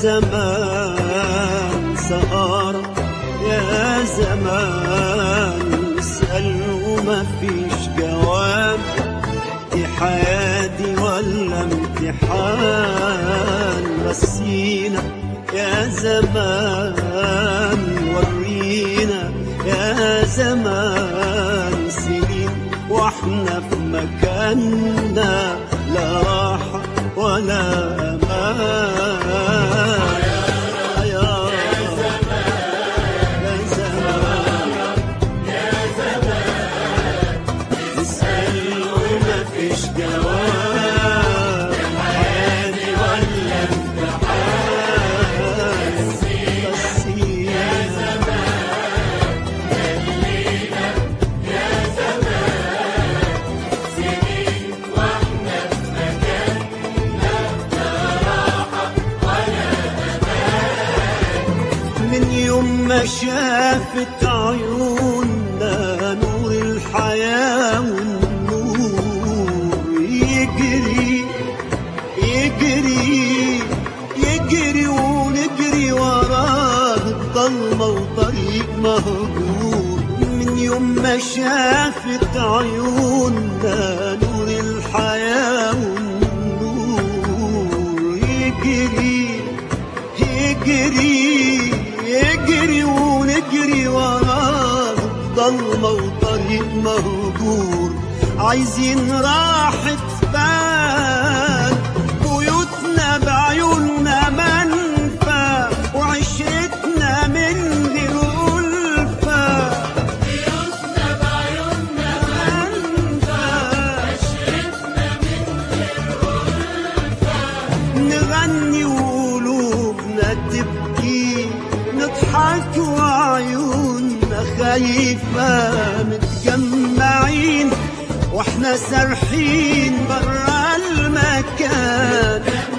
زمان سهارة، يا زمان نسأل وما فيش جواب، دي حياتي ولا امتحان؟ رسينا يا زمان، ورينا يا زمان، سنين واحنا في مكاننا، لا راحة ولا أمان. يا زمان يا زمان نسأل وما فيش جواب، حياتي ولا امتحان؟ رسينا يا زمان، خلينا يا زمان، سنين واحنا في مكاننا، لا راحة ولا أمان. من يوم ما شافت عيوننا نور الحياة والنور، يجري يجري يجري ونجري وراه الضلمة وطريق مهجور. من يوم ما شافت عيوننا نور الحياة والنور، يجري يجري يجري ونجري وراه الضلمة وطريق مهجور. عايزين راحة بال، بيوتنا بعيوننا منفى، وعشرتنا من غير ألفة. بيوتنا بعيوننا منفى، وعشرتنا من غير ألفة. نغني وقلوبنا تبكي، نضحك وعيوننا خايفة، متجمعين واحنا سارحين برا المكان.